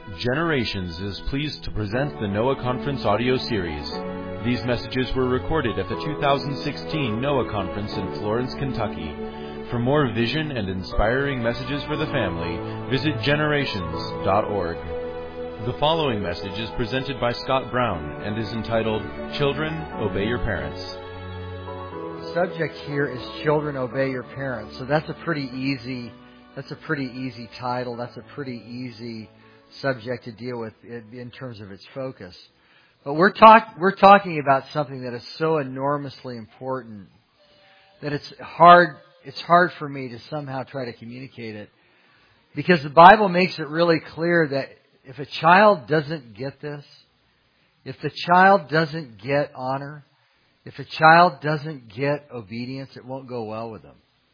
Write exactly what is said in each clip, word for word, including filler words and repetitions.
Generations is pleased to present the Noah Conference audio series. These messages were recorded at the two thousand sixteen Noah Conference in Florence, Kentucky. For more vision and inspiring messages for the family, visit generations dot org. The following message is presented by Scott Brown and is entitled, Children, Obey Your Parents. The subject here is Children, Obey Your Parents. So that's a pretty easy, that's a pretty easy title. That's a pretty easy subject to deal with in terms of its focus. But we're talk we're talking about something that is so enormously important that it's hard it's hard for me to somehow try to communicate it, because the Bible makes it really clear that if a child doesn't get this, if the child doesn't get honor, if a child doesn't get obedience, it won't go well with them.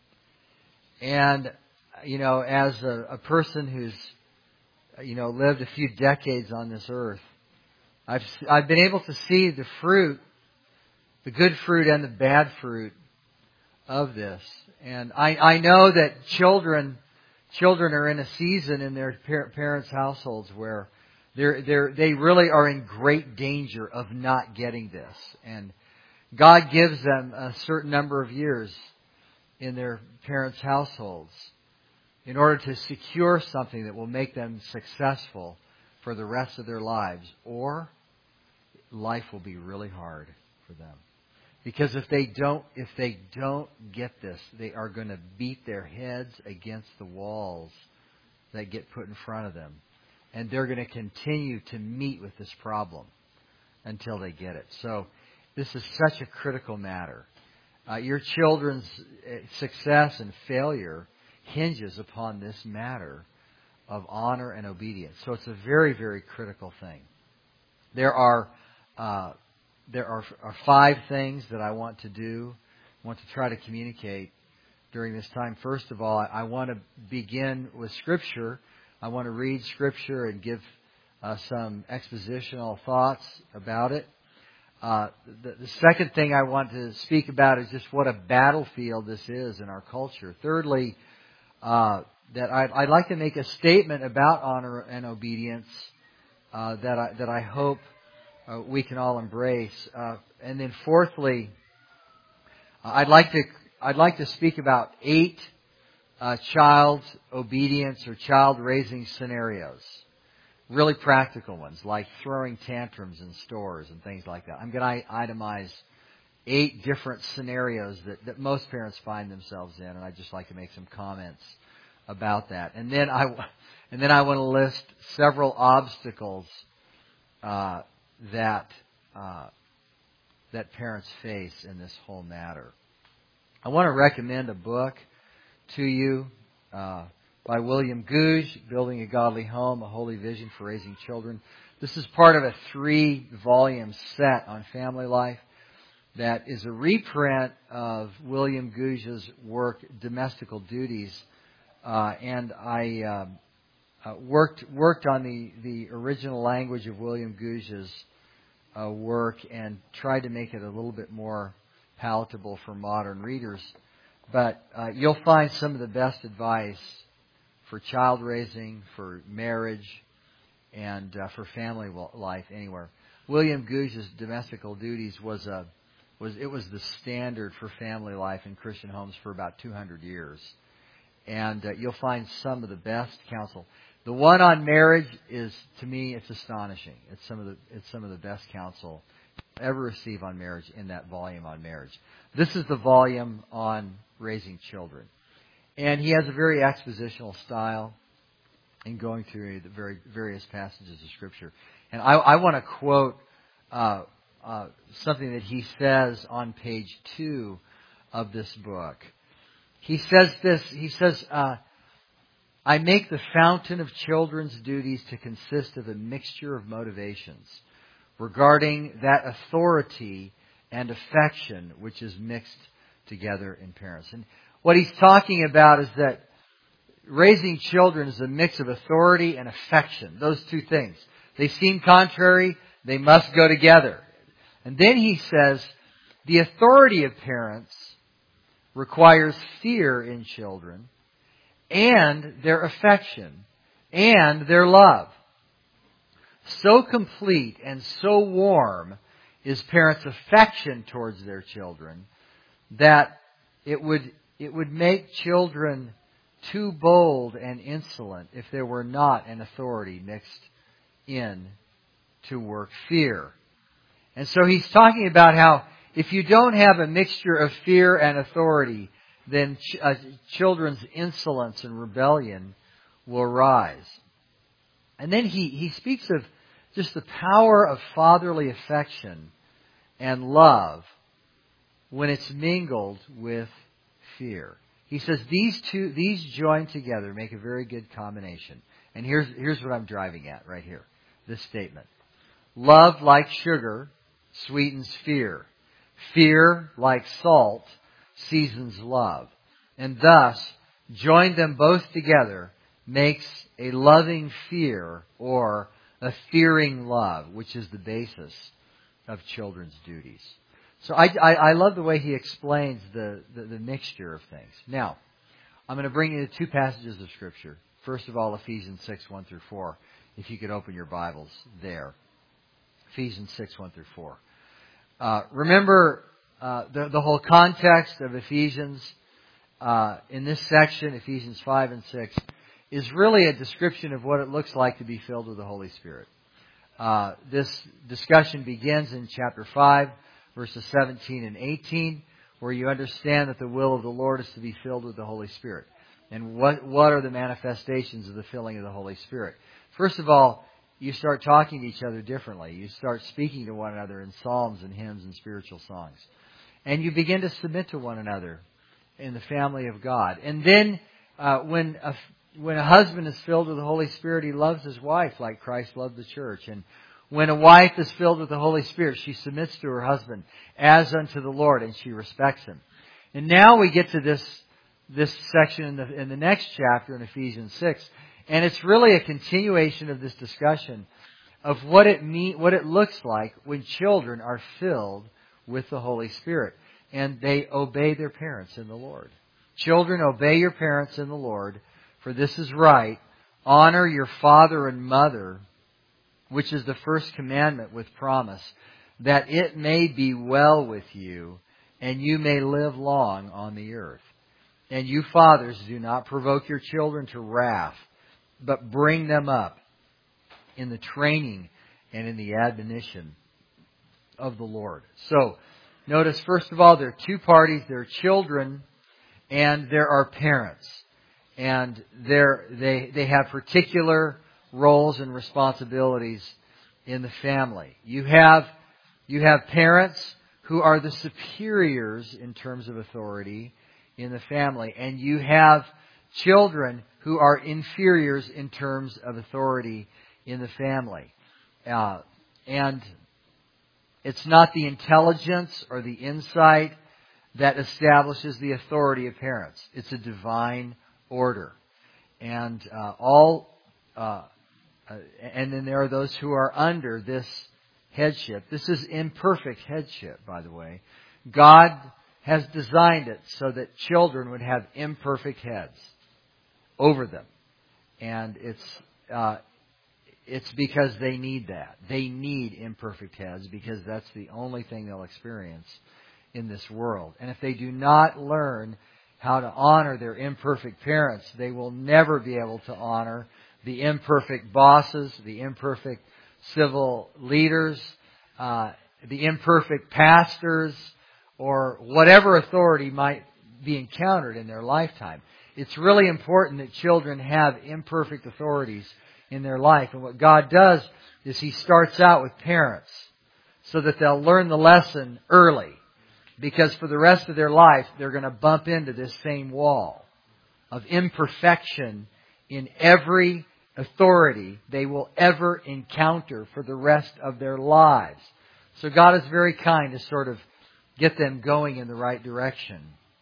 And you know, as a, a person who's you know, lived a few decades on this earth, I've I've been able to see the fruit, the good fruit and the bad fruit of this. And I, I know that children children are in a season in their parents' households where they're they're they really are in great danger of not getting this. And God gives them a certain number of years in their parents' households in order to secure something that will make them successful for the rest of their lives, or life will be really hard for them. Because if they don't, if they don't get this, they are going to beat their heads against the walls that get put in front of them. And they're going to continue to meet with this problem until they get it. So this is such a critical matter. Uh, your children's success and failure hinges upon this matter of honor and obedience. So it's a very, very critical thing. There are uh, there are, are five things that I want to do, want to try to communicate during this time. First of all, I, I want to begin with Scripture. I want to read Scripture and give uh, some expositional thoughts about it. Uh, the, the second thing I want to speak about is just what a battlefield this is in our culture. Thirdly, Uh, that I'd, I'd like to make a statement about honor and obedience uh, that I that I hope uh, we can all embrace. Uh, and then fourthly, I'd like to I'd like to speak about eight uh, child obedience or child raising scenarios, really practical ones like throwing tantrums in stores and things like that. I'm going to itemize eight different scenarios that, that most parents find themselves in, and I'd just like to make some comments about that. And then I, and then I want to list several obstacles uh, that uh, that parents face in this whole matter. I want to recommend a book to you uh, by William Gouge, Building a Godly Home, A Holy Vision for Raising Children. This is part of a three-volume set on family life that is a reprint of William Gouge's work, Domestical Duties. Uh, and I uh, uh, worked worked on the, the original language of William Gouge's uh, work and tried to make it a little bit more palatable for modern readers. But uh, you'll find some of the best advice for child raising, for marriage, and uh, for family life anywhere. William Gouge's Domestical Duties was a Was it was the standard for family life in Christian homes for about two hundred years. And uh, you'll find some of the best counsel. The one on marriage is, to me, it's astonishing. It's some of the it's some of the best counsel you'll ever receive on marriage in that volume on marriage. This is the volume on raising children. And he has a very expositional style in going through the very various passages of Scripture. And I, I want to quote uh, Uh, something that he says on page two of this book. He says this, he says, uh, I make the fountain of children's duties to consist of a mixture of motivations regarding that authority and affection which is mixed together in parents. And what he's talking about is that raising children is a mix of authority and affection. Those two things. They seem contrary, they must go together. And then he says, the authority of parents requires fear in children and their affection and their love. So complete and so warm is parents' affection towards their children that it would it would make children too bold and insolent if there were not an authority mixed in to work fear. And so he's talking about how if you don't have a mixture of fear and authority, then ch- uh, children's insolence and rebellion will rise. And then he, he speaks of just the power of fatherly affection and love when it's mingled with fear. He says these two, these joined together make a very good combination. And here's, here's what I'm driving at right here. This statement. Love, like sugar, sweetens fear. Fear, like salt, seasons love. And thus, join them both together makes a loving fear or a fearing love, which is the basis of children's duties. So I, I, I love the way he explains the, the, the mixture of things. Now, I'm going to bring you to two passages of Scripture. First of all, Ephesians six, one through four. If you could open your Bibles there. Ephesians six, one through four. Uh, remember uh, the, the whole context of Ephesians uh, in this section, Ephesians five and six, is really a description of what it looks like to be filled with the Holy Spirit. Uh, this discussion begins in chapter five, verses seventeen and eighteen, where you understand that the will of the Lord is to be filled with the Holy Spirit. And what, what are the manifestations of the filling of the Holy Spirit? First of all, you start talking to each other differently. You start speaking to one another in psalms and hymns and spiritual songs. And you begin to submit to one another in the family of God. And then uh, when a, when a husband is filled with the Holy Spirit, he loves his wife like Christ loved the church. And when a wife is filled with the Holy Spirit, she submits to her husband as unto the Lord, and she respects him. And now we get to this this section in the, in the next chapter in Ephesians six, and it's really a continuation of this discussion of what it mean, what it looks like when children are filled with the Holy Spirit and they obey their parents in the Lord. Children, obey your parents in the Lord, for this is right. Honor your father and mother, which is the first commandment with promise, that it may be well with you and you may live long on the earth. And you fathers, do not provoke your children to wrath, but bring them up in the training and in the admonition of the Lord. So, notice first of all, there are two parties. There are children and there are parents. And they're, they they have particular roles and responsibilities in the family. You have you have parents who are the superiors in terms of authority in the family, and you have children who are inferiors in terms of authority in the family. Uh, and it's not the intelligence or the insight that establishes the authority of parents. It's a divine order. And uh, all, uh, uh, and then there are those who are under this headship. This is imperfect headship, by the way. God has designed it so that children would have imperfect heads over them. And it's uh, it's because they need that. They need imperfect heads because that's the only thing they'll experience in this world. And if they do not learn how to honor their imperfect parents, they will never be able to honor the imperfect bosses, the imperfect civil leaders, uh, the imperfect pastors, or whatever authority might be encountered in their lifetime. It's really important that children have imperfect authorities in their life. And what God does is He starts out with parents so that they'll learn the lesson early. Because for the rest of their life, they're going to bump into this same wall of imperfection in every authority they will ever encounter for the rest of their lives. So God is very kind to sort of get them going in the right direction.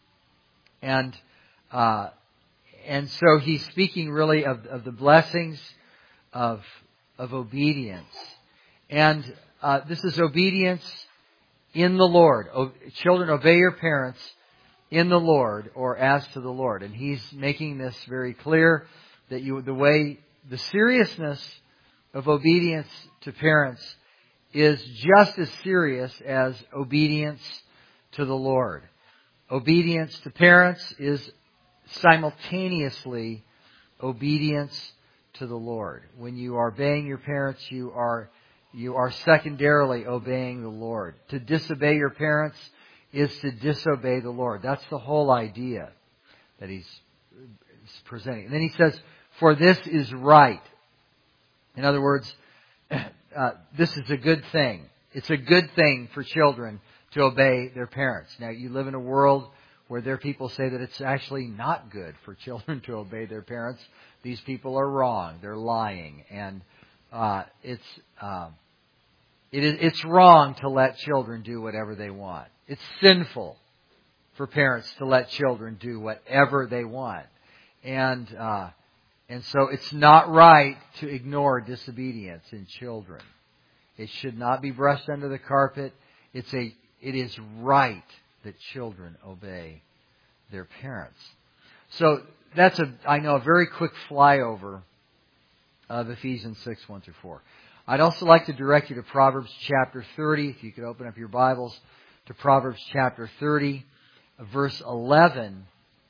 And uh, and so He's speaking really of, of the blessings of, of obedience. And uh, this is obedience in the Lord. O- children, obey your parents in the Lord or as to the Lord. And He's making this very clear that you, the way, the seriousness of obedience to parents is just as serious as obedience to the Lord. Obedience to parents is simultaneously obedience to the Lord. When you are obeying your parents, you are you are secondarily obeying the Lord. To disobey your parents is to disobey the Lord. That's the whole idea that he's presenting. And then he says, "For this is right." In other words, uh, this is a good thing. It's a good thing for children to obey their parents. Now, you live in a world where there are people say that it's actually not good for children to obey their parents. These people are wrong. They're lying. And uh, it's uh, it is it's wrong to let children do whatever they want. It's sinful for parents to let children do whatever they want. And uh, and so it's not right to ignore disobedience in children. It should not be brushed under the carpet. It's a it is right that children obey their parents. So that's a I know a very quick flyover of Ephesians six, one through four. I'd also like to direct you to Proverbs chapter thirty. If you could open up your Bibles to Proverbs chapter thirty, verse eleven.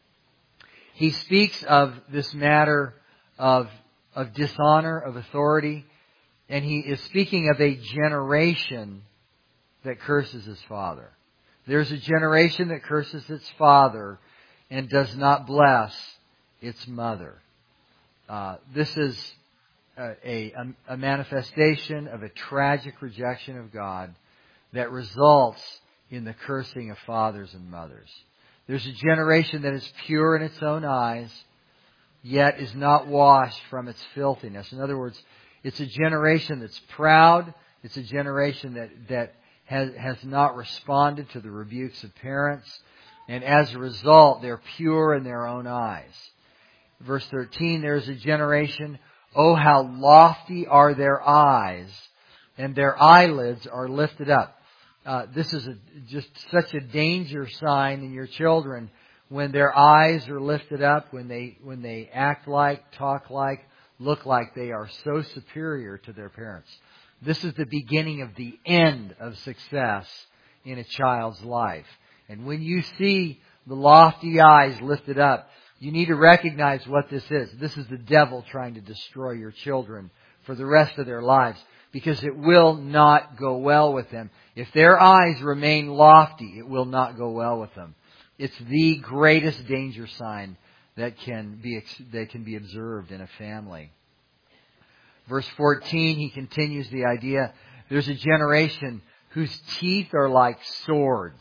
He speaks of this matter of, of dishonor, of authority, and he is speaking of a generation that curses his father. There's a generation that curses its father and does not bless its mother. Uh, this is a, a, a manifestation of a tragic rejection of God that results in the cursing of fathers and mothers. There's a generation that is pure in its own eyes, yet is not washed from its filthiness. In other words, it's a generation that's proud. It's a generation that, that has, has not responded to the rebukes of parents. And as a result, they're pure in their own eyes. Verse thirteen, there's a generation, oh, how lofty are their eyes, and their eyelids are lifted up. Uh, this is a, just such a danger sign in your children when their eyes are lifted up, when they when they act like, talk like, look like they are so superior to their parents. This is the beginning of the end of success in a child's life. And when you see the lofty eyes lifted up, you need to recognize what this is. This is the devil trying to destroy your children for the rest of their lives, because it will not go well with them. If their eyes remain lofty, it will not go well with them. It's the greatest danger sign that can be that can be observed in a family. Verse fourteen, he continues the idea. There's a generation whose teeth are like swords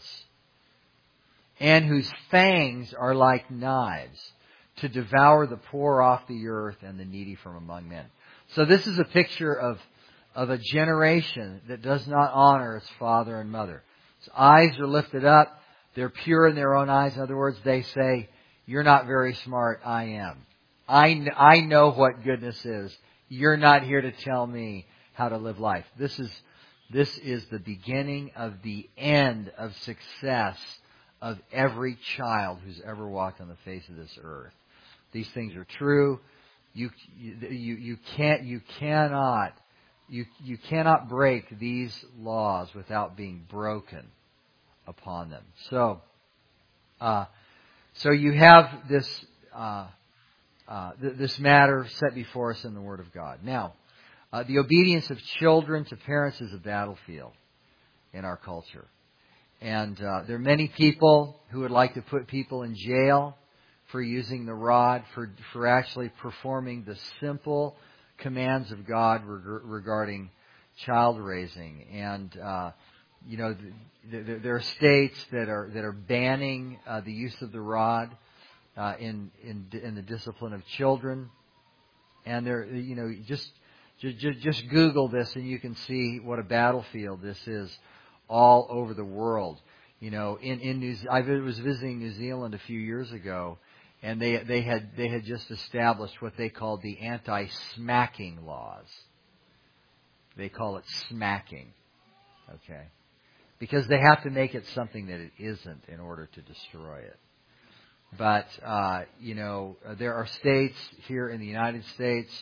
and whose fangs are like knives, to devour the poor off the earth and the needy from among men. So this is a picture of of a generation that does not honor its father and mother. Its eyes are lifted up. They're pure in their own eyes. In other words, they say, you're not very smart. I am. I, I know what goodness is. You're not here to tell me how to live life. This is, this is the beginning of the end of success of every child who's ever walked on the face of this earth. These things are true. You, you, you, you can't, you cannot You, you cannot break these laws without being broken upon them. So, uh, so you have this uh, uh, th- this matter set before us in the Word of God. Now, uh, the obedience of children to parents is a battlefield in our culture, and uh, there are many people who would like to put people in jail for using the rod, for for actually performing the simple commands of God reg- regarding child raising. And uh, you know, th- th- there are states that are that are banning uh, the use of the rod uh, in in in the discipline of children. And there, you know, just just just Google this and you can see what a battlefield this is all over the world. You know, in in New I was visiting New Zealand a few years ago. And they they had they had just established what they called the anti-smacking laws. They call it smacking, okay? Because they have to make it something that it isn't in order to destroy it. But uh, you know, there are states here in the United States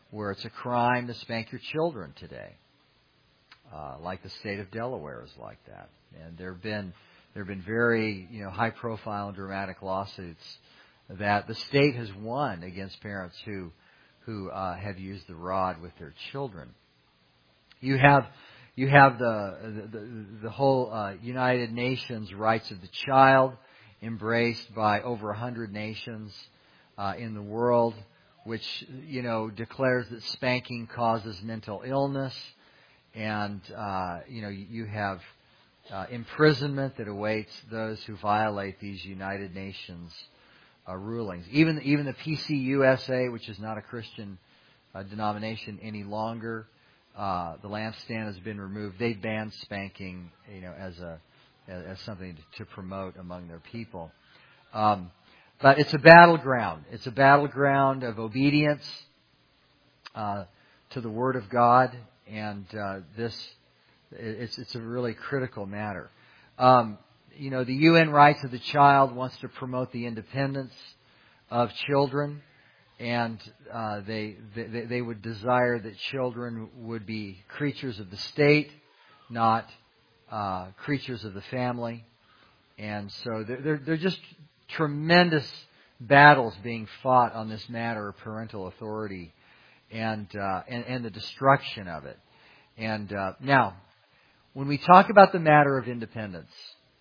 where it's a crime to spank your children today. Uh, like the state of Delaware is like that. And there have been there have been very you know high profile and dramatic lawsuits that the state has won against parents who who uh, have used the rod with their children. You have you have the the, the whole uh, United Nations rights of the child embraced by over a hundred nations uh, in the world, which you know declares that spanking causes mental illness. And, uh, you know, you have uh, imprisonment that awaits those who violate these United Nations uh, rulings. Even even the P C U S A, which is not a Christian uh, denomination any longer, uh, the lampstand has been removed. They banned spanking, you know, as a as, as something to, to promote among their people. Um, but it's a battleground. It's a battleground of obedience uh, to the Word of God. And uh, this, it's it's a really critical matter. Um, you know, the U N Rights of the Child wants to promote the independence of children, and uh, they, they they would desire that children would be creatures of the state, not uh, creatures of the family. And so there there are just tremendous battles being fought on this matter of parental authority. And, uh, and and the destruction of it. And uh, now, when we talk about the matter of independence,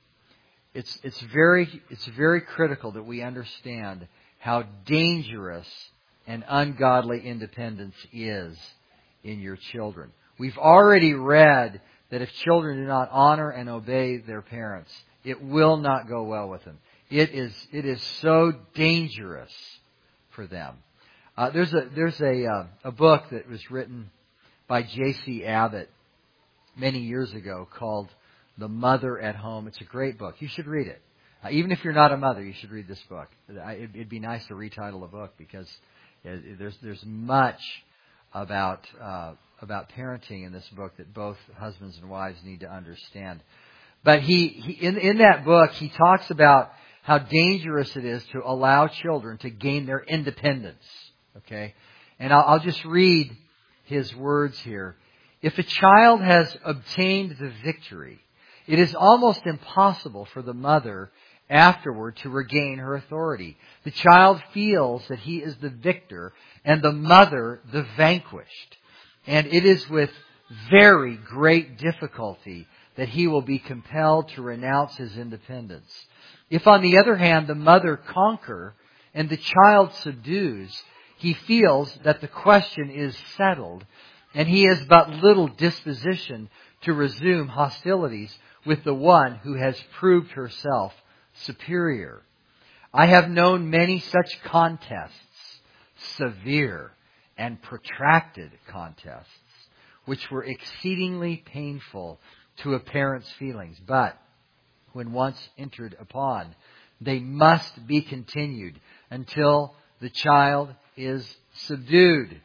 it's it's very it's very critical that we understand how dangerous and ungodly independence is in your children. We've already read that if children do not honor and obey their parents, it will not go well with them. It is it is so dangerous for them. Uh, there's a there's a uh, a book that was written by J C Abbott many years ago called The Mother at Home. It's a great book. You should read it. Uh, even if you're not a mother, you should read this book. It, it'd be nice to retitle a book because it, there's there's much about uh, about parenting in this book that both husbands and wives need to understand. But he, he in in that book he talks about how dangerous it is to allow children to gain their independence. Okay, and I'll, I'll just read his words here. If a child has obtained the victory, it is almost impossible for the mother afterward to regain her authority. The child feels that he is the victor and the mother the vanquished. And it is with very great difficulty that he will be compelled to renounce his independence. If, on the other hand, the mother conquer and the child subdues, he feels that the question is settled, and he has but little disposition to resume hostilities with the one who has proved herself superior. I have known many such contests, severe and protracted contests, which were exceedingly painful to a parent's feelings, but when once entered upon, they must be continued until the child is subdued.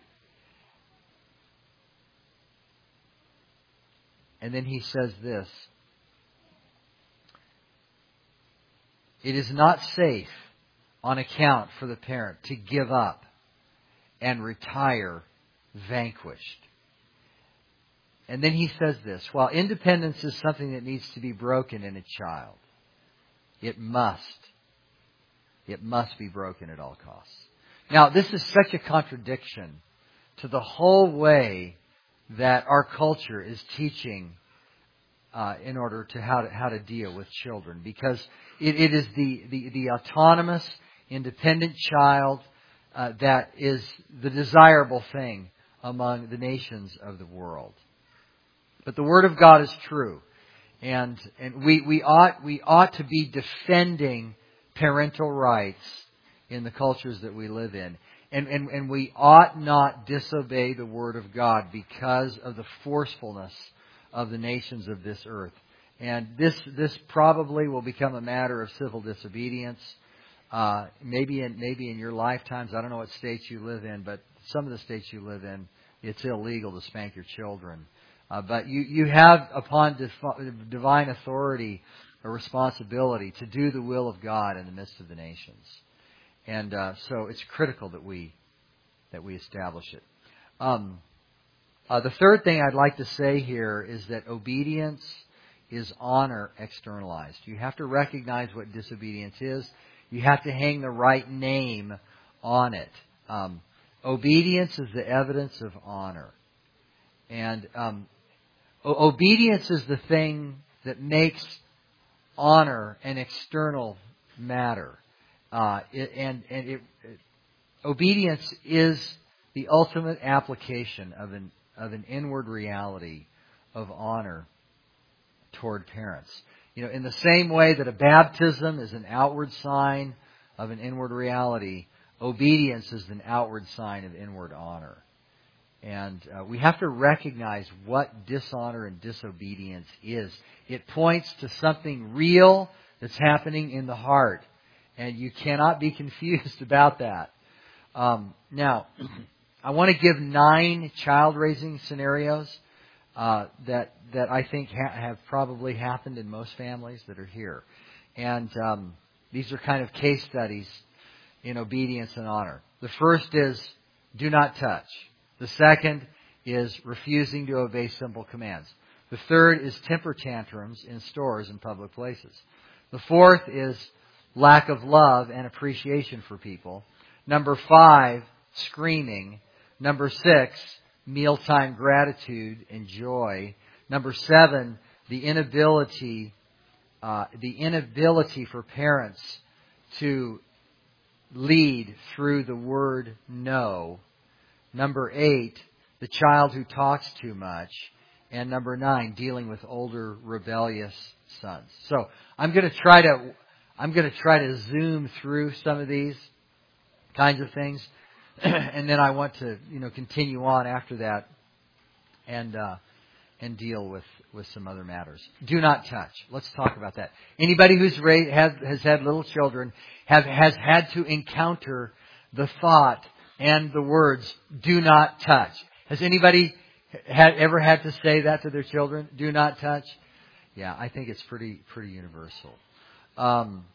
And then he says this: it is not safe on account for the parent to give up and retire vanquished. And then he says this: while independence is something that needs to be broken in a child, it must, it must be broken at all costs. Now, this is such a contradiction to the whole way that our culture is teaching uh, in order to how to how to deal with children, because it, it is the, the, the autonomous, independent child uh, that is the desirable thing among the nations of the world. But the Word of God is true, and and we, we ought we ought to be defending parental rights in the cultures that we live in. And, and, and we ought not disobey the Word of God because of the forcefulness of the nations of this earth. And this this probably will become a matter of civil disobedience. Uh, maybe in maybe in your lifetimes. I don't know what states you live in, but some of the states you live in, it's illegal to spank your children. Uh, but you, you have upon def- divine authority a responsibility to do the will of God in the midst of the nations. And uh, so it's critical that we that we establish it. Um, uh, the third thing I'd like to say here is that obedience is honor externalized. You have to recognize what disobedience is. You have to hang the right name on it. Um, obedience is the evidence of honor. And um, o- obedience is the thing that makes honor an external matter. Uh, it, and and it, it, obedience is the ultimate application of an of an inward reality of honor toward parents. You know, in the same way that a baptism is an outward sign of an inward reality, obedience is an outward sign of inward honor. And uh, we have to recognize what dishonor and disobedience is. It points to something real that's happening in the heart. And you cannot be confused about that. Um, now, I want to give nine child-raising scenarios uh, that that I think ha- have probably happened in most families that are here. And um, these are kind of case studies in obedience and honor. The first is do not touch. The second is refusing to obey simple commands. The third is temper tantrums in stores and public places. The fourth is lack of love and appreciation for people. Number five, screaming. Number six, mealtime gratitude and joy. Number seven, the inability, uh, the inability for parents to lead through the word no. Number eight, the child who talks too much. And number nine, dealing with older rebellious sons. So I'm going to try to I'm going to try to zoom through some of these kinds of things, and then I want to you know continue on after that and uh, and deal with, with some other matters. Do not touch. Let's talk about that. Anybody who's raised, has has had little children have has had to encounter the thought and the words "do not touch." Has anybody had ever had to say that to their children? Do not touch. Yeah, I think it's pretty pretty universal. Um,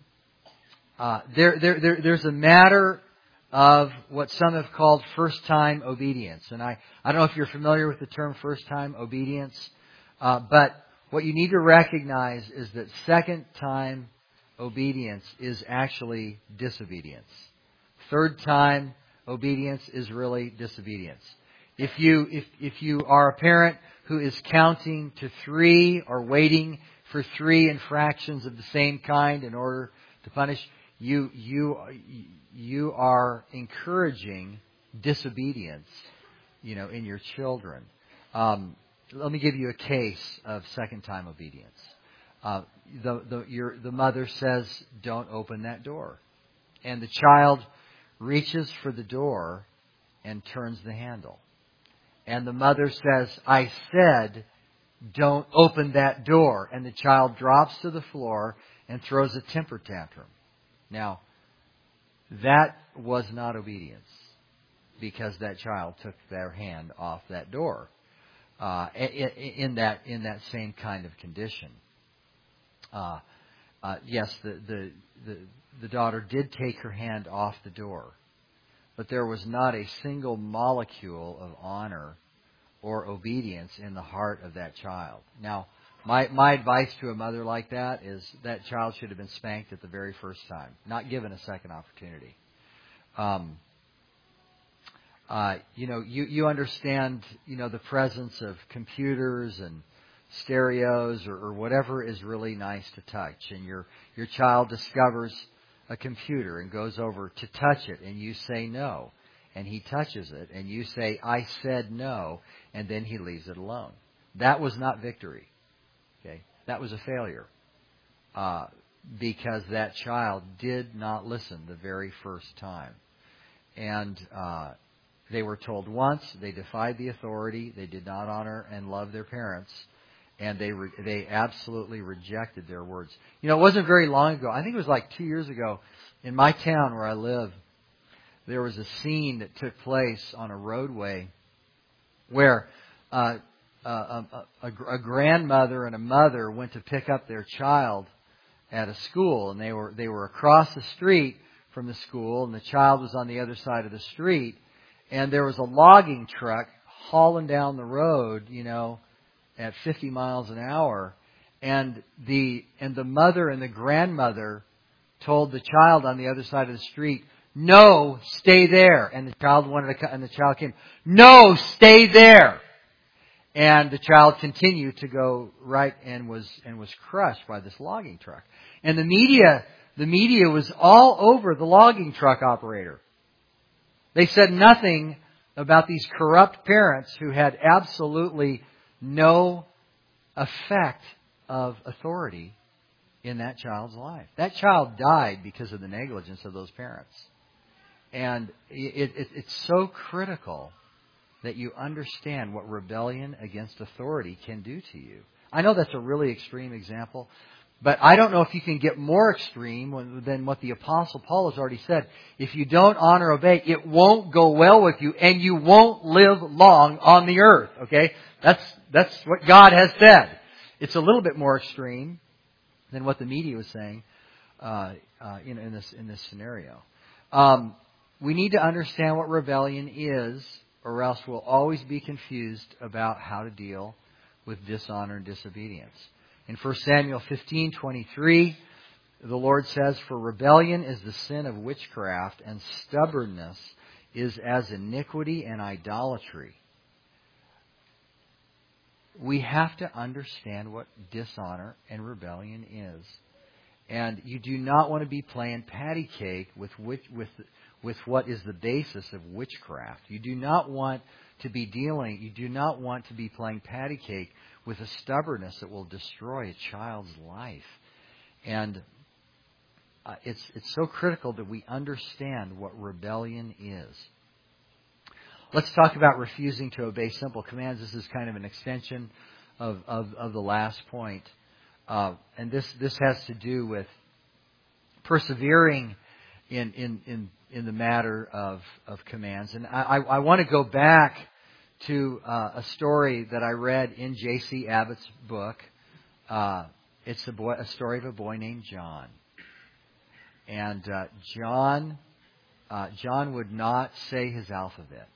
uh, there, there, there, there's a matter of what some have called first-time obedience, and I, I don't know if you're familiar with the term first-time obedience, uh, but what you need to recognize is that second-time obedience is actually disobedience. Third-time obedience is really disobedience. If you if if you are a parent who is counting to three or waiting for three infractions of the same kind in order to punish, you you you are encouraging disobedience, you know, in your children. Um, let me give you a case of second-time obedience. Uh, the the your the mother says, "Don't open that door," and the child reaches for the door and turns the handle. And the mother says, "I said, don't open that door." And the child drops to the floor and throws a temper tantrum. Now, that was not obedience because that child took their hand off that door uh, in that in that same kind of condition. Uh, uh, yes, the, the the the daughter did take her hand off the door, but there was not a single molecule of honor or obedience in the heart of that child. Now, my my advice to a mother like that is that child should have been spanked at the very first time, not given a second opportunity. Um, uh, you know, you, you understand, you know, the presence of computers and stereos or, or whatever is really nice to touch, and your your child discovers a computer and goes over to touch it, and you say no. And he touches it, and you say, "I said no," and then he leaves it alone. That was not victory. Okay, that was a failure uh, because that child did not listen the very first time. And uh, they were told once, they defied the authority, they did not honor and love their parents, and they re- they absolutely rejected their words. You know, it wasn't very long ago. I think it was like two years ago in my town where I live. There was a scene that took place on a roadway where uh, a, a, a, a grandmother and a mother went to pick up their child at a school, and they were they were across the street from the school, and the child was on the other side of the street, and there was a logging truck hauling down the road, you know, at fifty miles an hour, and the and the mother and the grandmother told the child on the other side of the street, "No, stay there." And the child wanted to, and the child came, "No, stay there." And the child continued to go right and was and was crushed by this logging truck. And the media, the media was all over the logging truck operator. They said nothing about these corrupt parents who had absolutely no effect of authority in that child's life. That child died because of the negligence of those parents. And it, it, it's so critical that you understand what rebellion against authority can do to you. I know that's a really extreme example, but I don't know if you can get more extreme than what the Apostle Paul has already said. If you don't honor or obey, it won't go well with you, and you won't live long on the earth. Okay? That's that's what God has said. It's a little bit more extreme than what the media was saying uh, uh, in, in this in this scenario. Um, we need to understand what rebellion is, or else we'll always be confused about how to deal with dishonor and disobedience. In First Samuel fifteen twenty-three, the Lord says, "For rebellion is the sin of witchcraft, and stubbornness is as iniquity and idolatry." We have to understand what dishonor and rebellion is. And you do not want to be playing patty cake with which, with with what is the basis of witchcraft. You do not want to be dealing, you do not want to be playing patty cake with a stubbornness that will destroy a child's life. And uh, it's it's so critical that we understand what rebellion is. Let's talk about refusing to obey simple commands. This is kind of an extension of, of, of the last point. Uh, and this, this has to do with persevering in, in, in, in the matter of, of commands. And I, I, I want to go back to uh, a story that I read in J C Abbott's book. Uh, it's a, boy, a story of a boy named John. And uh, John, uh, John would not say his alphabet.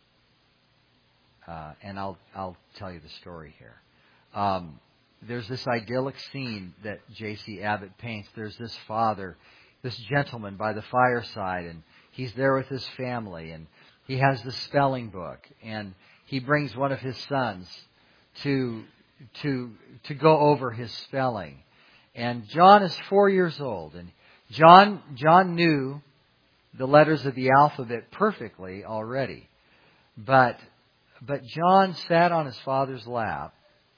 Uh, and I'll I'll tell you the story here. Um, there's this idyllic scene that J C Abbott paints. There's this father, this gentleman by the fireside, and he's there with his family, and he has the spelling book, and he brings one of his sons to to to go over his spelling. And John is four years old, and John John knew the letters of the alphabet perfectly already, but But John sat on his father's lap,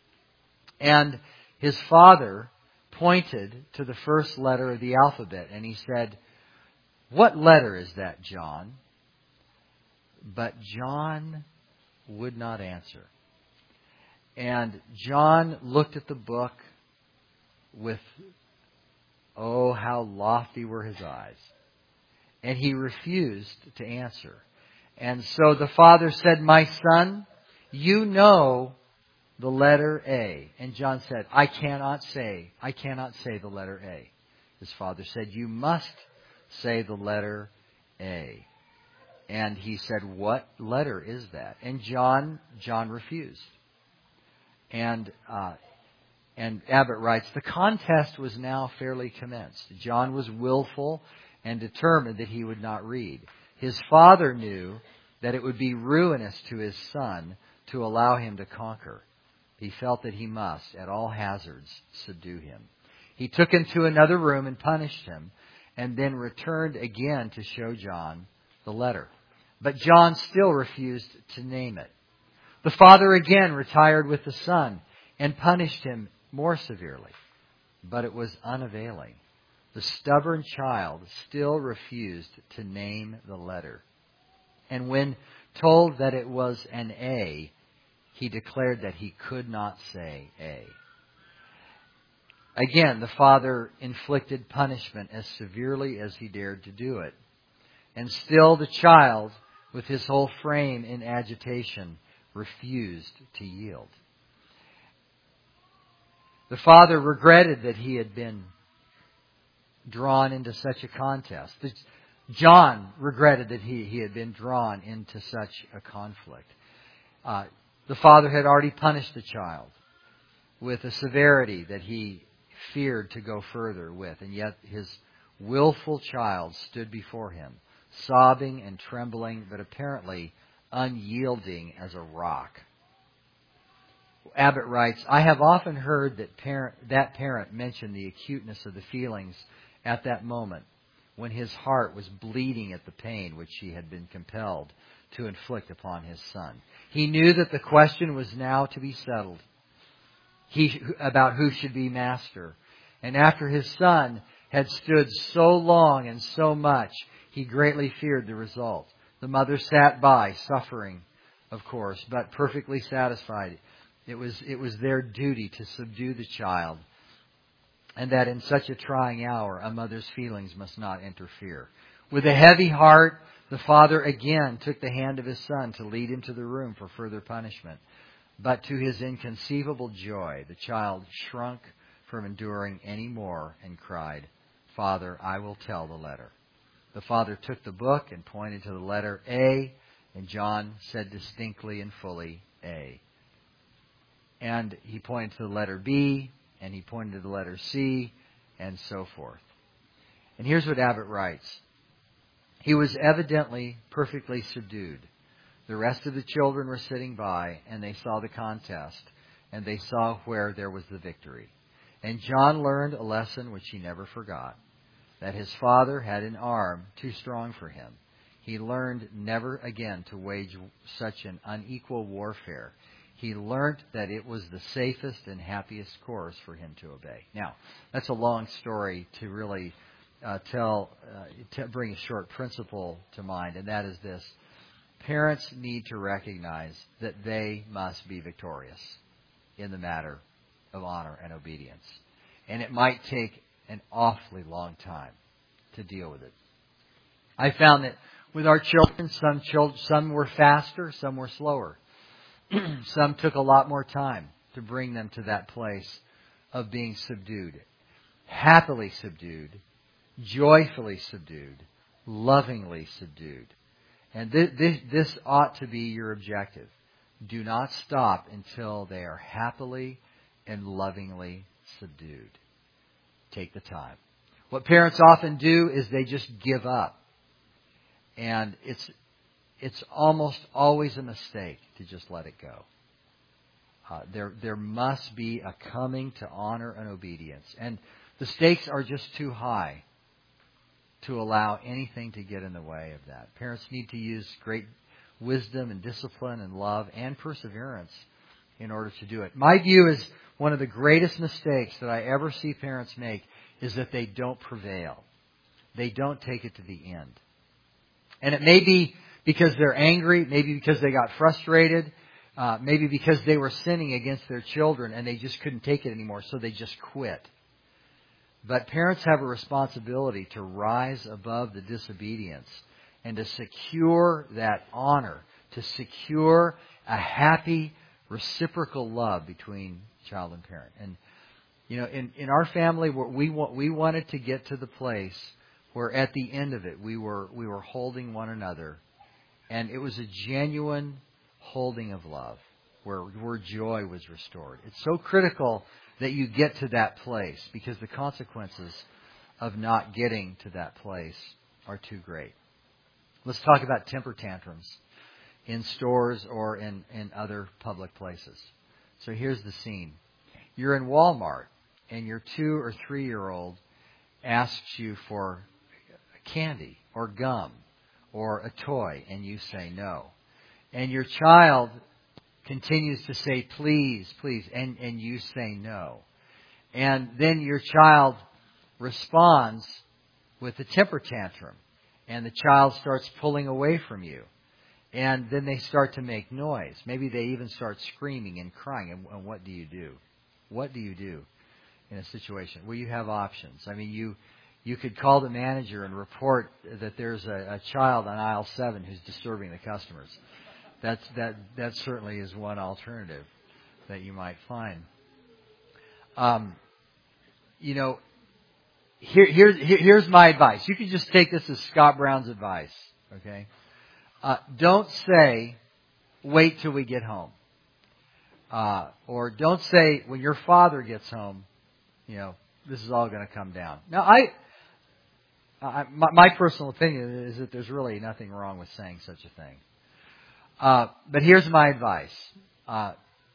and his father pointed to the first letter of the alphabet, and he said, "What letter is that, John?" But John would not answer. And John looked at the book with, oh, how lofty were his eyes. And he refused to answer. And so the father said, "My son, you know the letter A." And John said, I cannot say, I cannot say the letter A. His father said, "You must say the letter A." And he said, "What letter is that?" And John, John refused. And, uh, and Abbott writes, the contest was now fairly commenced. John was willful and determined that he would not read. His father knew that it would be ruinous to his son to allow him to conquer. He felt that he must, at all hazards, subdue him. He took him to another room and punished him, and then returned again to show John the letter. But John still refused to name it. The father again retired with the son and punished him more severely. But it was unavailing. The stubborn child still refused to name the letter. And when told that it was an A, he declared that he could not say A. Again, the father inflicted punishment as severely as he dared to do it. And still the child, with his whole frame in agitation, refused to yield. The father regretted that he had been drawn into such a contest. The, John regretted that he, he had been drawn into such a conflict. Uh, the father had already punished the child with a severity that he feared to go further with, and yet his willful child stood before him, sobbing and trembling, but apparently unyielding as a rock. Abbott writes, I have often heard that parent, that parent mention the acuteness of the feelings at that moment when his heart was bleeding at the pain which he had been compelled to inflict upon his son. He knew that the question was now to be settled he, about who should be master. And after his son had stood so long and so much, he greatly feared the result. The mother sat by, suffering, of course, but perfectly satisfied. It was, it was their duty to subdue the child, and that in such a trying hour, a mother's feelings must not interfere. With a heavy heart, the father again took the hand of his son to lead him to the room for further punishment. But to his inconceivable joy, the child shrunk from enduring any more and cried, Father, I will tell the letter. The father took the book and pointed to the letter A, and John said distinctly and fully, A. And he pointed to the letter B, and he pointed to the letter C, and so forth. And here's what Abbott writes. He was evidently perfectly subdued. The rest of the children were sitting by, and they saw the contest, and they saw where there was the victory. And John learned a lesson which he never forgot, that his father had an arm too strong for him. He learned never again to wage such an unequal warfare. He learned that it was the safest and happiest course for him to obey. Now, that's a long story to really uh, tell, uh, to bring a short principle to mind, and that is this. Parents need to recognize that they must be victorious in the matter of honor and obedience. And it might take an awfully long time to deal with it. I found that with our children, some children, some were faster, some were slower. Some took a lot more time to bring them to that place of being subdued. Happily subdued, joyfully subdued, lovingly subdued. And this, this, this ought to be your objective. Do not stop until they are happily and lovingly subdued. Take the time. What parents often do is they just give up. And it's it's almost always a mistake to just let it go. Uh, there, there must be a coming to honor and obedience. And the stakes are just too high to allow anything to get in the way of that. Parents need to use great wisdom and discipline and love and perseverance in order to do it. My view is one of the greatest mistakes that I ever see parents make is that they don't prevail. They don't take it to the end. And it may be because they're angry, maybe because they got frustrated, uh, maybe because they were sinning against their children and they just couldn't take it anymore, so they just quit. But parents have a responsibility to rise above the disobedience and to secure that honor, to secure a happy reciprocal love between child and parent. And you know, in, in our family, we we wanted to get to the place where at the end of it we were we were holding one another, and it was a genuine holding of love where where joy was restored. It's so critical that you get to that place because the consequences of not getting to that place are too great. Let's talk about temper tantrums in stores or in, in other public places. So here's the scene. You're in Walmart and your two or three year old asks you for candy or gum or a toy and you say no. And your child continues to say please, please, and, and you say no. And then your child responds with a temper tantrum and the child starts pulling away from you. And then they start to make noise. Maybe they even start screaming and crying. And, and what do you do? What do you do in a situation? Well, you have options. I mean, you you could call the manager and report that there's a, a child on aisle seven who's disturbing the customers. That's, that that certainly is one alternative that you might find. Um, you know, here, here, here's my advice. You can just take this as Scott Brown's advice. Okay? Uh, don't say, wait till we get home. Uh, or don't say, when your father gets home, you know, this is all going to come down. Now, I, I my, my personal opinion is that there's really nothing wrong with saying such a thing. Uh, but here's my advice. Uh,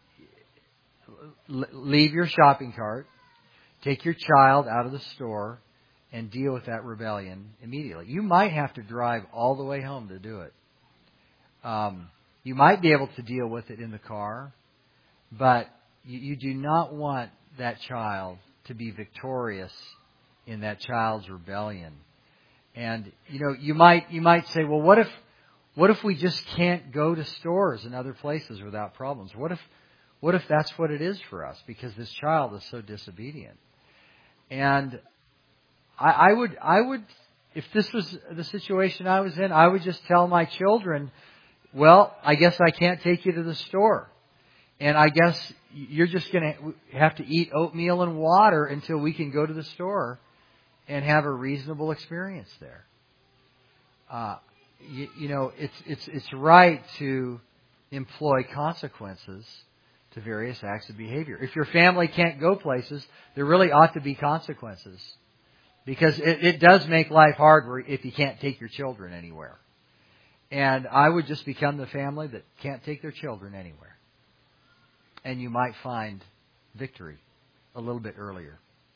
l- leave your shopping cart. Take your child out of the store and deal with that rebellion immediately. You might have to drive all the way home to do it. Um, you might be able to deal with it in the car, but you, you do not want that child to be victorious in that child's rebellion. And you know, you might you might say, well, what if what if we just can't go to stores and other places without problems? What if what if that's what it is for us because this child is so disobedient? And I, I would I would if this was the situation I was in, I would just tell my children, well, I guess I can't take you to the store. And I guess you're just going to have to eat oatmeal and water until we can go to the store and have a reasonable experience there. Uh, you, you know, it's it's it's right to employ consequences to various acts of behavior. If your family can't go places, there really ought to be consequences, because it, it does make life hard if you can't take your children anywhere. And I would just become the family that can't take their children anywhere. And you might find victory a little bit earlier.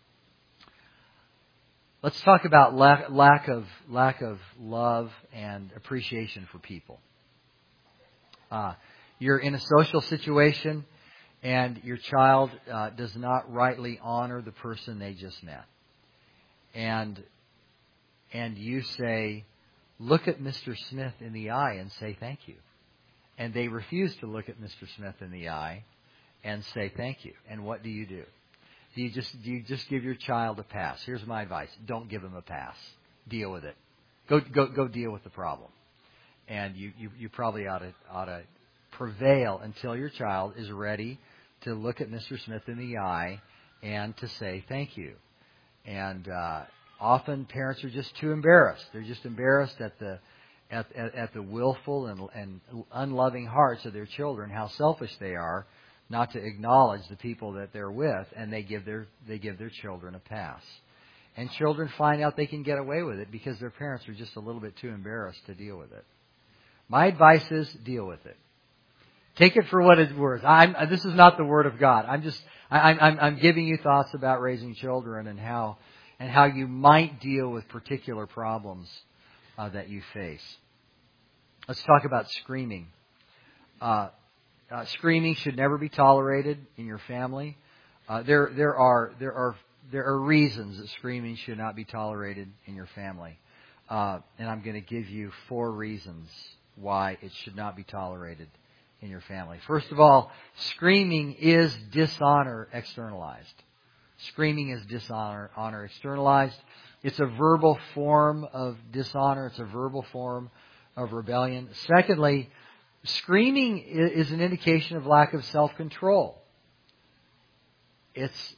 Let's talk about lack, lack of lack of love and appreciation for people. Uh, you're in a social situation, and your child uh, does not rightly honor the person they just met, and and you say, "Look at Mister Smith in the eye and say thank you," and they refuse to look at Mister Smith in the eye and say thank you. And what do you do? Do you just do you just give your child a pass? Here's my advice: don't give him a pass. Deal with it. Go go go deal with the problem. And you, you, you probably ought to ought to prevail until your child is ready to look at Mister Smith in the eye and to say thank you. And uh, often parents are just too embarrassed. They're just embarrassed at the at at, at the willful and and unloving hearts of their children, how selfish they are, not to acknowledge the people that they're with, and they give their they give their children a pass. And children find out they can get away with it because their parents are just a little bit too embarrassed to deal with it. My advice is deal with it. Take it for what it's worth. I'm, this is not the Word of God. I'm just I, I'm, I'm giving you thoughts about raising children and how and how you might deal with particular problems uh, that you face. Let's talk about screaming. Uh, Uh, screaming should never be tolerated in your family. Uh, there, there are, there are, there are reasons that screaming should not be tolerated in your family, uh, and I'm going to give you four reasons why it should not be tolerated in your family. First of all, screaming is dishonor externalized. Screaming is dishonor honor externalized. It's a verbal form of dishonor. It's a verbal form of rebellion. Secondly, screaming is an indication of lack of self-control. It's,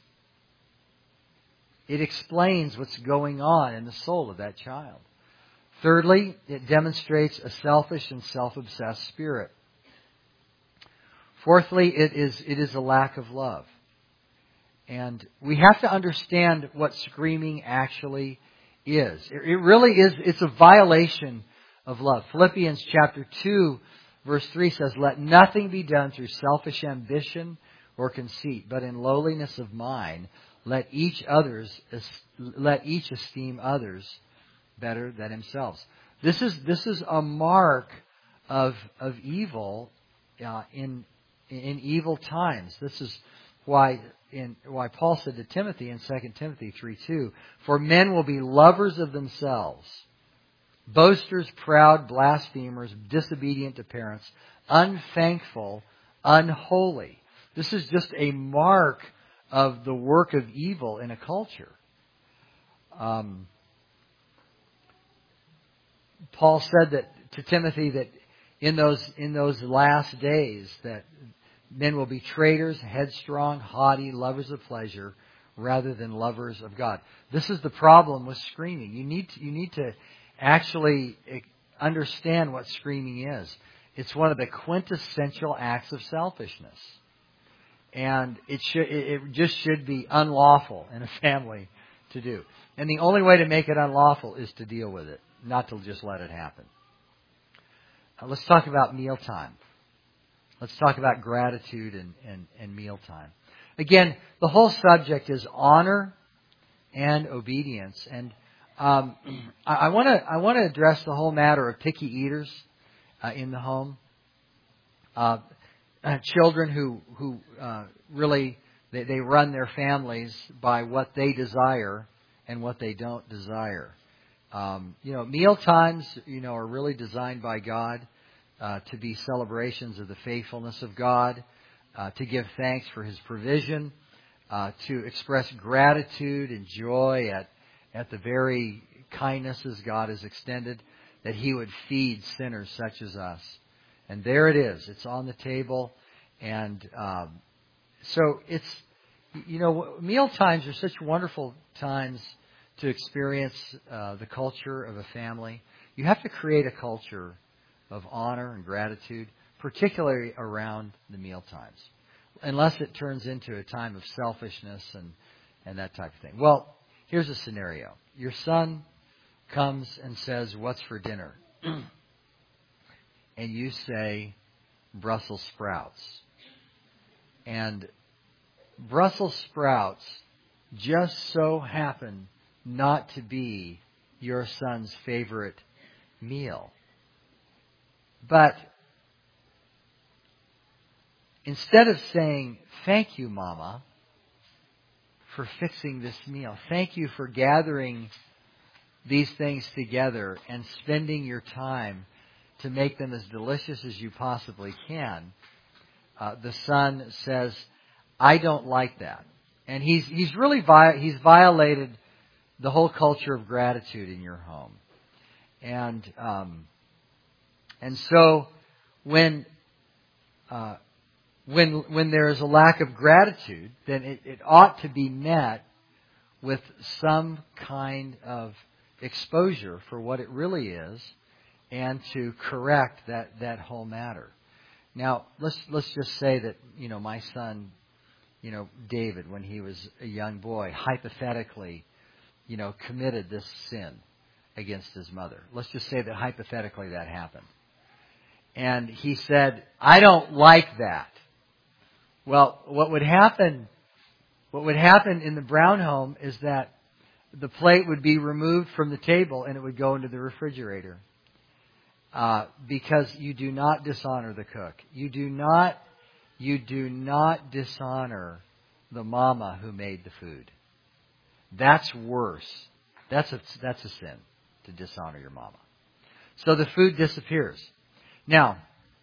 it explains what's going on in the soul of that child. Thirdly, it demonstrates a selfish and self-obsessed spirit. Fourthly, it is, it is a lack of love. And we have to understand what screaming actually is. It, it really is, it's a violation of love. Philippians chapter two Verse three says, "Let nothing be done through selfish ambition or conceit, but in lowliness of mind, let each others let each esteem others better than themselves." This is this is a mark of of evil uh, in in evil times. This is why in why Paul said to Timothy in Second Timothy three two, "For men will be lovers of themselves, boasters, proud, blasphemers, disobedient to parents, unthankful, unholy." This is just a mark of the work of evil in a culture. Um, Paul said that to Timothy that in those in those last days that men will be traitors, headstrong, haughty, lovers of pleasure, rather than lovers of God. This is the problem with screaming. You need to, you need to actually understand what screaming is. It's one of the quintessential acts of selfishness. And it should, it just should be unlawful in a family to do. And the only way to make it unlawful is to deal with it, not to just let it happen. Uh, let's talk about mealtime. Let's talk about gratitude and, and, and mealtime. Again, the whole subject is honor and obedience. And um, I want to I want to address the whole matter of picky eaters uh, in the home. Uh, uh, children who who uh, really they, they run their families by what they desire and what they don't desire. Um, you know, meal times, you know, are really designed by God uh, to be celebrations of the faithfulness of God, uh, to give thanks for His provision, uh, to express gratitude and joy at at the very kindnesses God has extended, that He would feed sinners such as us. And there it is. It's on the table. And um, so it's, you know, meal times are such wonderful times to experience uh, the culture of a family. You have to create a culture of honor and gratitude, particularly around the meal times, unless it turns into a time of selfishness and, and that type of thing. Well, here's a scenario. Your son comes and says, "What's for dinner?" And you say, "Brussels sprouts." And Brussels sprouts just so happen not to be your son's favorite meal. But instead of saying, "Thank you, Mama, for fixing this meal. Thank you for gathering these things together and spending your time to make them as delicious as you possibly can," uh, the son says, "I don't like that." And he's he's really vi- he's violated the whole culture of gratitude in your home. And um, and so when uh, when when there is a lack of gratitude, then it, it ought to be met with some kind of exposure for what it really is, and to correct that, that whole matter. Now, let's let's just say that, you know, my son, you know, David, when he was a young boy, hypothetically, you know, committed this sin against his mother. Let's just say that hypothetically that happened. And he said, "I don't like that." Well, what would happen, what would happen in the Brown home is that the plate would be removed from the table and it would go into the refrigerator. Uh, because you do not dishonor the cook. You do not, you do not dishonor the mama who made the food. That's worse. That's a, that's a sin, to dishonor your mama. So the food disappears. Now,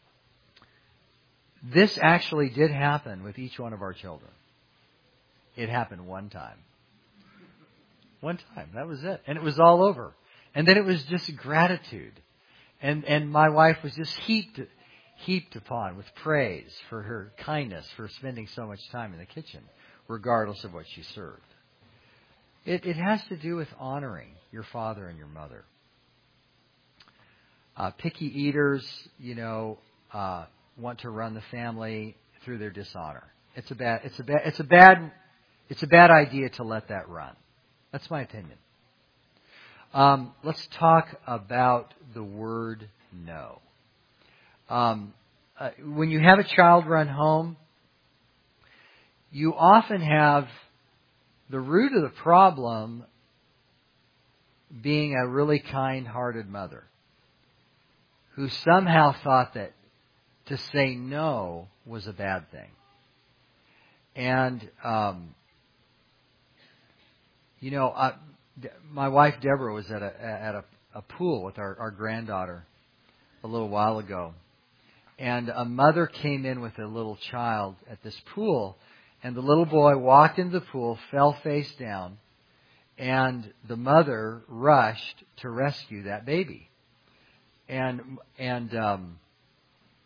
this actually did happen with each one of our children. It happened one time. One time. That was it. And it was all over. And then it was just gratitude. And and my wife was just heaped heaped upon with praise for her kindness for spending so much time in the kitchen, regardless of what she served. It it has to do with honoring your father and your mother. Uh, picky eaters, you know, uh, want to run the family through their dishonor. It's a bad it's a bad it's a bad it's a bad idea to let that run. That's my opinion. Um, let's talk about the word no. Um, uh, when you have a child-run home, you often have the root of the problem being a really kind-hearted mother who somehow thought that to say no was a bad thing. And, um, you know, uh, my wife Deborah was at a at a, a pool with our, our granddaughter a little while ago. And a mother came in with a little child at this pool. And the little boy walked into the pool, fell face down. And the mother rushed to rescue that baby. And and um,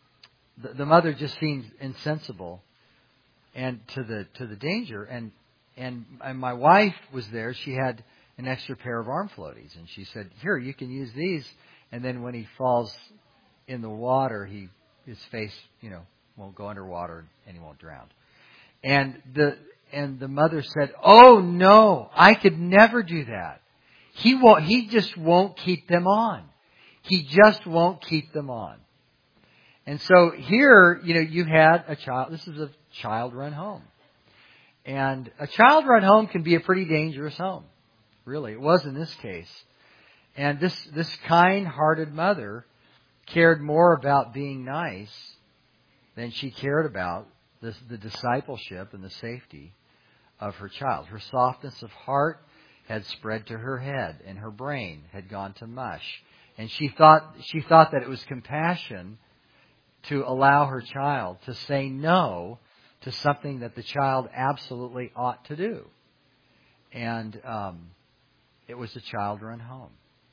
the, the mother just seemed insensible and to the to the danger. And and and my wife was there. She had an extra pair of arm floaties, and she said, "Here, you can use these." And then when he falls in the water, he his face, you know, won't go underwater and he won't drown. And the and the mother said, "Oh no, I could never do that. He won't. He just won't keep them on. He just won't keep them on." And so here, you know, you had a child. This is a child-run home, and a child-run home can be a pretty dangerous home. Really, it was in this case. And this this kind-hearted mother cared more about being nice than she cared about this, the discipleship and the safety of her child. Her softness of heart had spread to her head, and her brain had gone to mush. And she thought she thought that it was compassion to allow her child to say no to something that the child absolutely ought to do. And um, it was a child-run home.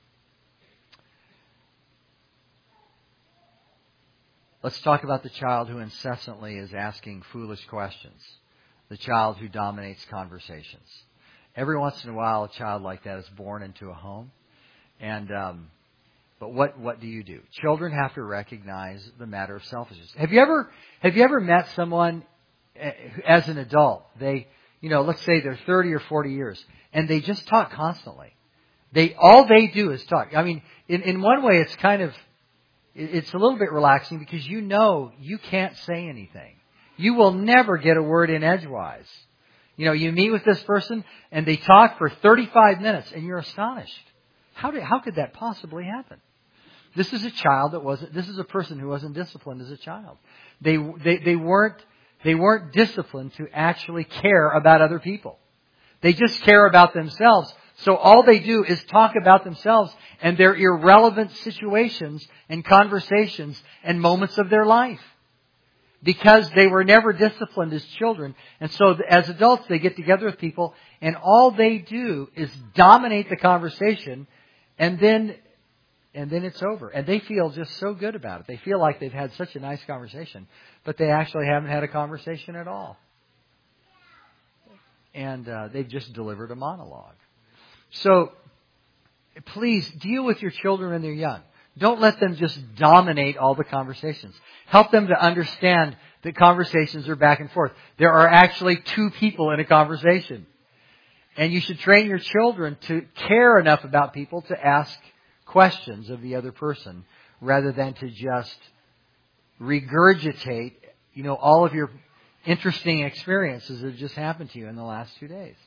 Let's talk about the child who incessantly is asking foolish questions. The child who dominates conversations. Every once in a while, a child like that is born into a home. And um, but what what do you do? Children have to recognize the matter of selfishness. Have you ever have you ever met someone as an adult? They you know let's say they're thirty or forty years, and they just talk constantly. They all they do is talk. I mean, in in one way, it's kind of it's a little bit relaxing because you know you can't say anything. You will never get a word in edgewise. You know, you meet with this person and they talk for thirty-five minutes and you're astonished. How did, how could that possibly happen? This is a child that wasn't, this is a person who wasn't disciplined as a child. They, they, they weren't, they weren't disciplined to actually care about other people. They just care about themselves. So all they do is talk about themselves and their irrelevant situations and conversations and moments of their life. Because they were never disciplined as children. And so as adults, they get together with people and all they do is dominate the conversation and then and then it's over. And they feel just so good about it. They feel like they've had such a nice conversation, but they actually haven't had a conversation at all. And uh, they've just delivered a monologue. So please deal with your children when they're young. Don't let them just dominate all the conversations. Help them to understand that conversations are back and forth. There are actually two people in a conversation. And you should train your children to care enough about people to ask questions of the other person rather than to just regurgitate, you know, all of your interesting experiences that just happened to you in the last two days.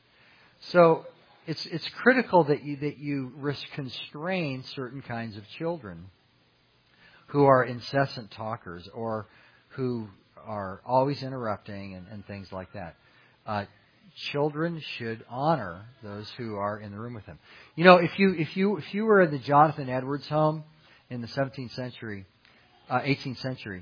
So It's it's critical that you that you constrain certain kinds of children who are incessant talkers or who are always interrupting and, and things like that. Uh, children should honor those who are in the room with them. You know, if you if you if you were in the Jonathan Edwards home in the seventeenth century, uh, eighteenth century,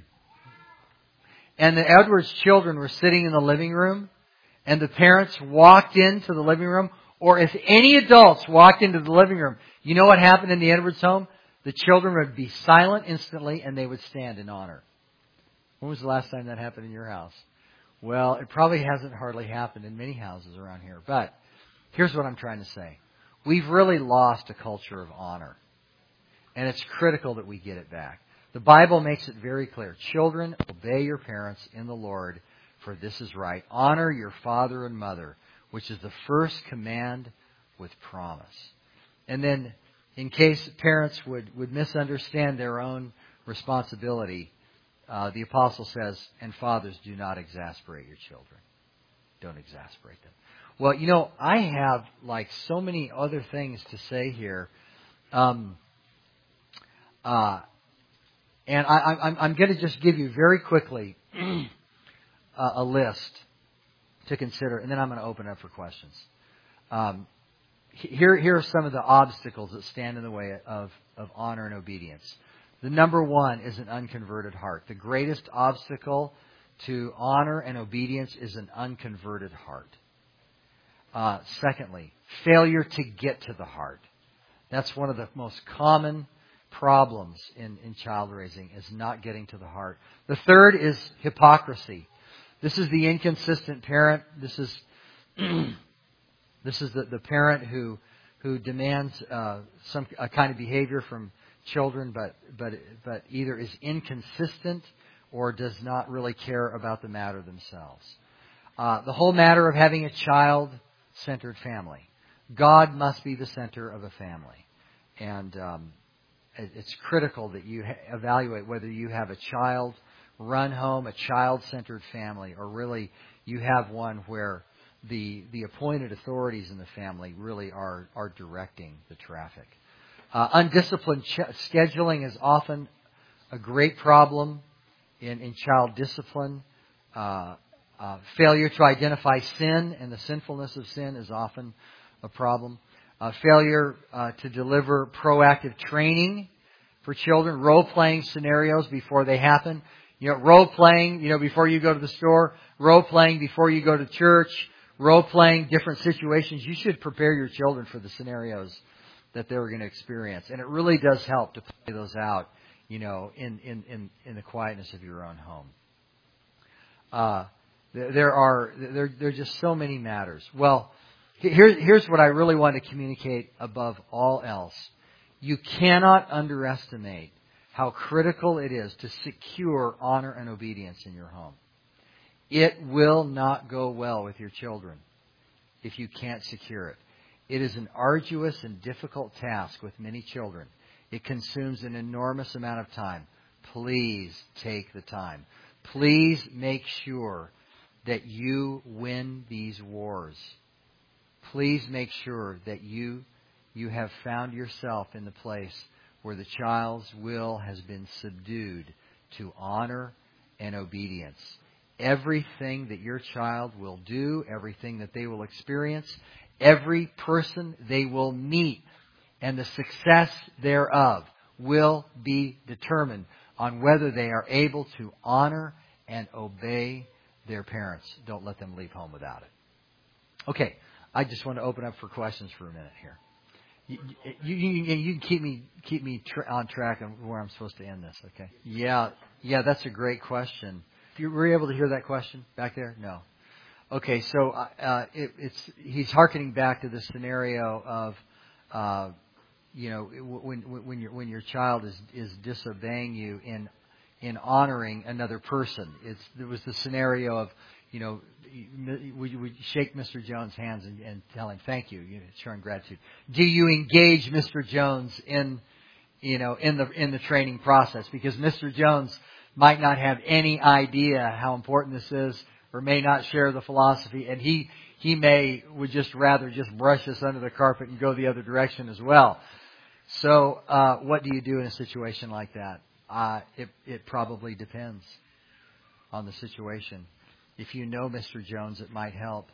and the Edwards children were sitting in the living room, and the parents walked into the living room. Or if any adults walked into the living room, you know what happened in the Edwards home? The children would be silent instantly and they would stand in honor. When was the last time that happened in your house? Well, it probably hasn't hardly happened in many houses around here. But here's what I'm trying to say. We've really lost a culture of honor. And it's critical that we get it back. The Bible makes it very clear. Children, obey your parents in the Lord, for this is right. Honor your father and mother, which is the first command with promise. And then, in case parents would, would misunderstand their own responsibility, uh, the apostle says, and fathers, do not exasperate your children. Don't exasperate them. Well, you know, I have like so many other things to say here. Um, uh, and I, I'm, I'm going to just give you very quickly uh, a list to consider, and then I'm going to open up for questions. Um, here, here are some of the obstacles that stand in the way of, of honor and obedience. The number one is an unconverted heart. The greatest obstacle to honor and obedience is an unconverted heart. Uh, secondly, failure to get to the heart. That's one of the most common problems in, in child raising, is not getting to the heart. The third is hypocrisy. This is the inconsistent parent. This is This is the, the parent who who demands uh, some a kind of behavior from children, but but but either is inconsistent or does not really care about the matter themselves. Uh, the whole matter of having a child-centered family. God must be the center of a family, and um, it, it's critical that you ha- evaluate whether you have a child-run home, a child-centered family, or really you have one where the the appointed authorities in the family really are are directing the traffic. Uh, undisciplined ch- scheduling is often a great problem in, in child discipline. Uh, uh, failure to identify sin and the sinfulness of sin is often a problem. Uh, failure uh, to deliver proactive training for children, role-playing scenarios before they happen. You know, role-playing, you know, before you go to the store, role-playing before you go to church, role-playing different situations. You should prepare your children for the scenarios that they're going to experience. And it really does help to play those out, you know, in, in, in, in the quietness of your own home. Uh, there are, there, there are just so many matters. Well, here, here's what I really want to communicate above all else. You cannot underestimate how critical it is to secure honor and obedience in your home. It will not go well with your children if you can't secure it. It is an arduous and difficult task with many children. It consumes an enormous amount of time. Please take the time. Please make sure that you win these wars. Please make sure that you you have found yourself in the place where the child's will has been subdued to honor and obedience. Everything that your child will do, everything that they will experience, every person they will meet, and the success thereof will be determined on whether they are able to honor and obey their parents. Don't let them leave home without it. Okay, I just want to open up for questions for a minute here. You, you, you, you can keep me keep me tra- on track on where I'm supposed to end this, okay? Yeah, yeah, that's a great question. You were you able to hear that question back there? No. Okay, so uh, it, it's he's hearkening back to the scenario of, uh, you know, when when your when your child is is disobeying you in in honoring another person. It's there was the scenario of, you know, we would shake Mister Jones' hands and, and tell him thank you, you know, showing gratitude. Do you engage Mister Jones in, you know, in the in the training process? Because Mister Jones might not have any idea how important this is, or may not share the philosophy, and he he may would just rather just brush us under the carpet and go the other direction as well. So, uh, what do you do in a situation like that? Uh, it it probably depends on the situation. If you know Mister Jones, it might help.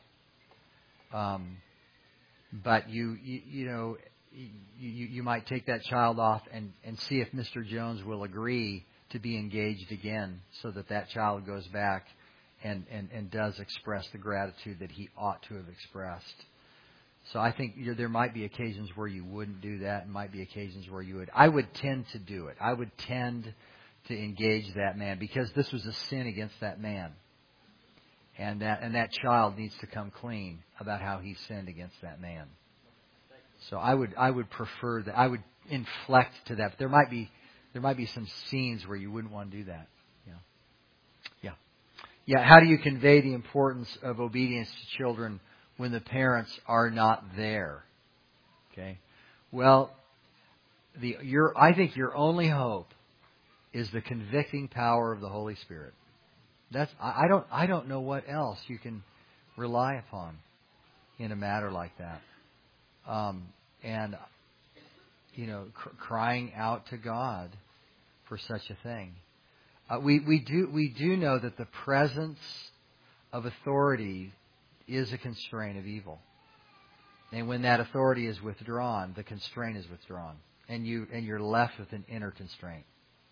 Um, but you, you, you know, you, you might take that child off and, and see if Mister Jones will agree to be engaged again, so that that child goes back and, and, and does express the gratitude that he ought to have expressed. So I think, you know, there might be occasions where you wouldn't do that, and might be occasions where you would. I would tend to do it. I would tend to engage that man, because this was a sin against that man. And that and that child needs to come clean about how he sinned against that man. So I would I would prefer that. I would inflect to that. But there might be there might be some scenes where you wouldn't want to do that. You know? Yeah. Yeah. How do you convey the importance of obedience to children when the parents are not there? Okay. Well, the your I think your only hope is the convicting power of the Holy Spirit. That's I don't I don't know what else you can rely upon in a matter like that, um, and you know, cr- crying out to God for such a thing. Uh, we we do we do know that the presence of authority is a constraint of evil, and when that authority is withdrawn, the constraint is withdrawn, and you and you're left with an inner constraint.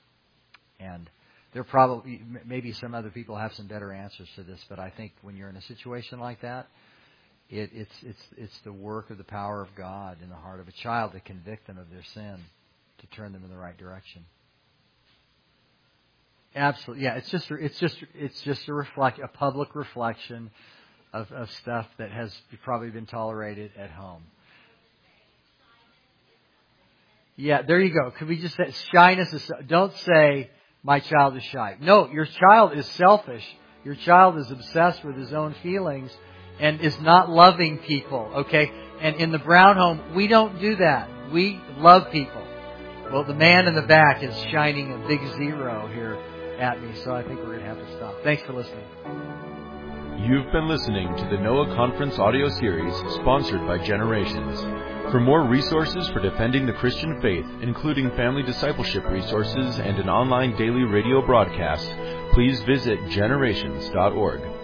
And there probably, maybe some other people have some better answers to this, but I think when you're in a situation like that, it, it's it's it's the work of the power of God in the heart of a child to convict them of their sin, to turn them in the right direction. Absolutely, yeah. It's just it's just it's just a reflect a public reflection of, of stuff that has probably been tolerated at home. Yeah, there you go. Could we just say shyness is, don't say my child is shy. No, your child is selfish. Your child is obsessed with his own feelings and is not loving people, okay? And in the Brown home, we don't do that. We love people. Well, the man in the back is shining a big zero here at me, so I think we're going to have to stop. Thanks for listening. You've been listening to the Noah Conference audio series sponsored by Generations. For more resources for defending the Christian faith, including family discipleship resources and an online daily radio broadcast, please visit generations dot org.